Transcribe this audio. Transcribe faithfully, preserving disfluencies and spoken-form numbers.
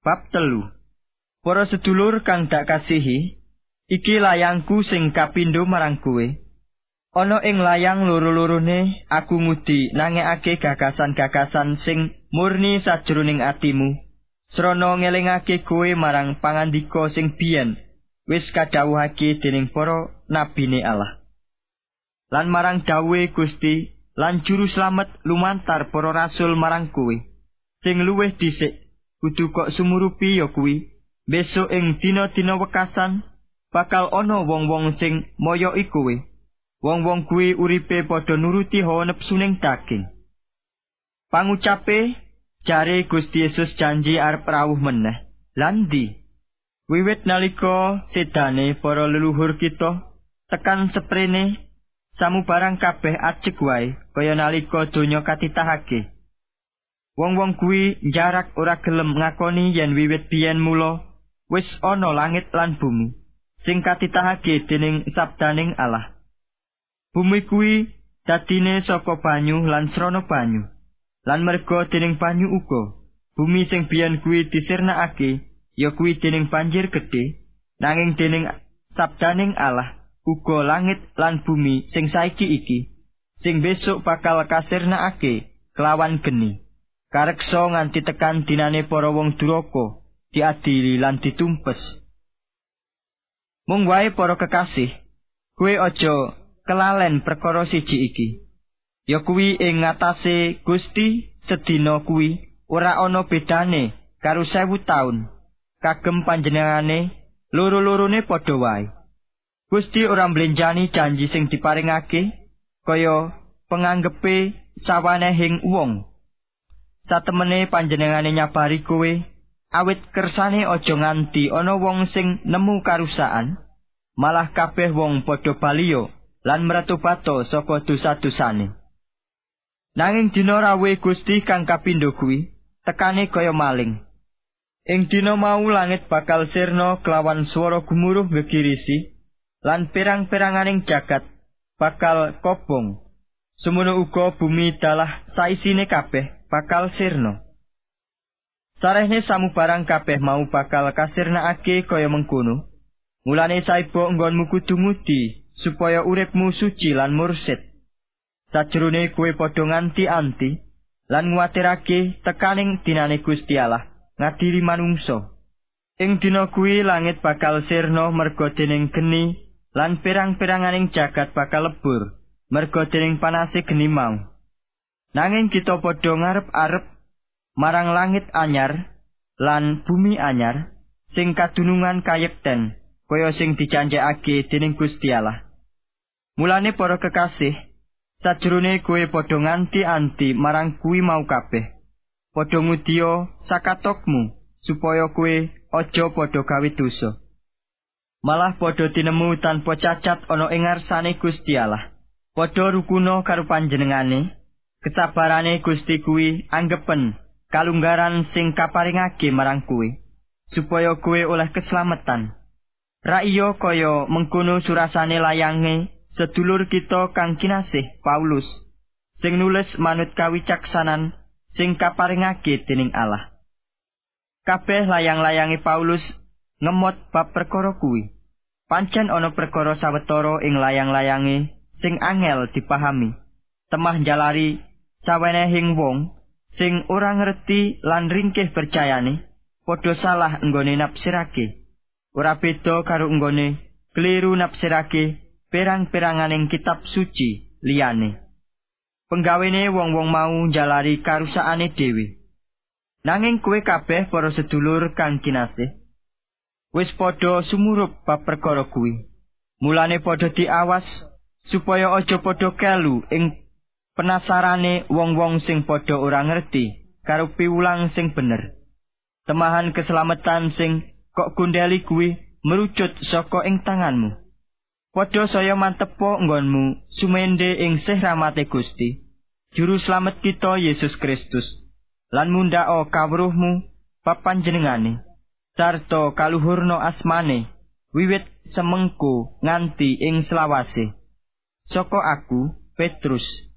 Bab telu. Para sedulur kang dak kasihi, iki layangku sing kapindho marang kowe. Ana ing layang loro-lorone aku ngudi nangekake gagasan-gagasan sing murni sajroning atimu, srana ngelingake kowe marang pangandika sing biyen wis kadhawuhake dening para nabine Allah. Lan marang dawuhe Gusti lan juru slamet lumantar para rasul marang kowe, sing luwih dhisik kudu kok sumurupi ya kuwi, besok ing dina-dina wekasan bakal ana wong-wong sing moyoki kowe. Wong-wong kuwi uripe padha nuruti hawa nepsuning daging. Pangucape jare Gusti Yesus janji arep rawuh meneh. Lan ndi? Wiwit nalika sedane para leluhur kita tekan seprene samubarang kabeh ajeg wae kaya nalika donya katitahake. Wong-wong kuwi njarak ora gelem ngakoni yen wiwit biyen mula wis ana langit lan bumi sing katitahake dening sabdaning Allah. Bumi kuwi dadine saka banyu lan srana banyu. Lan merga dening banyu uga bumi sing biyen kuwi disirnakake ya kuwi dening banjir gedhe, nanging dening sabdaning Allah uga langit lan bumi sing saiki iki sing besok bakal kasirnakake kelawan geni. Kareksa nganti tekan dinane para wong duraka diadili lan ditumpes. Mung wae para kekasih, kowe aja kelalen perkara siji iki. Ya kuwi ing ngatasé Gusti sedina kuwi ora ana bedane karo sewu taun. Kagem panjenengane loro-lorone padha wae. Gusti ora mblenjani janji sing diparingake kaya penganggepe sawanehing wong. Satemene panjenengane nyabari kowe, awit kersane aja nganti ana wong sing nemu karusakan, malah kabeh wong padha baliya lan mretobato saka dosa-dosane. Nanging dina rawuhe Gusti kang kapindho kuwi tekane kaya maling. Ing dina mau langit bakal sirna kelawan swara gemuruh gegirisi, lan pirang-piranganing jagat bakal kobong. Semono uga bumi dalah saisine kabeh bakal sirna. Sarehne samubarang kabeh mau bakal kasirnakake kaya mengkono. Mulane saiba nggonmu kudu ngudi supaya uripmu suci lan mursid. Sajrone kowe padha nganti-anti lan nguwatirake tekaning dinane Gusti Allah ngadili manungsa. Ing dina kuwi langit bakal sirna merga dening geni lan pirang-piranganing jagat bakal lebur merga dening panase geni mau. Nanging kita padha ngarep-arep marang langit anyar lan bumi anyar sing kadunungan kayekten kaya sing dijanjekake dening Gusti Allah. Mulane para kekasih, sajrone kowe padha nganti-anti marang kuwi mau kabeh. Padha ngudiya sakatokmu supaya kowe aja padha gawe dosa. Malah padha tinemu tanpa cacat ana ing ngarsane Gusti Allah. Padha rukuna karo panjenengane. Kesabarane Gusti kuwi anggepen kalunggaran sing kaparingake marang kowe supaya kowe oleh keslametan. Ra iya kaya mengkono surasane layange sedulur kita kang kinasih Paulus sing nulis manut kawicaksanan sing kaparingake dening Allah. Kabeh layang-layange Paulus ngemot bab perkara kuwi. Pancen ana perkara sawetara ing layang-layange sing angel dipahami. Temah njalari sawenehing wong sing ora ngerti lan ringkih percayane padha salah enggone nafsirake. Ora beda karo enggone kliru nafsirake perang-peranganing kitab suci liyane. Penggawene wong-wong mau njalari karusakane dhewe. Nanging kowe kabeh para sedulur kang kinasih wis padha sumurup bab perkara kuwi. Mulane padha diawas supaya aja padha kelu ing penasarane wong-wong sing padha ora ngerti karo piwulang sing bener. Temahan keselamatan sing kok gundeli kuwi merucut saka ing tanganmu. Padha saya mantepo nggonmu sumende ing sih rahmate Gusti, Juru Slamet kita Yesus Kristus, lan mundhaka kawruhmu bab panjenengane, sarta kaluhurna asmane wiwit semengko nganti ing selawase. Saka aku, Petrus.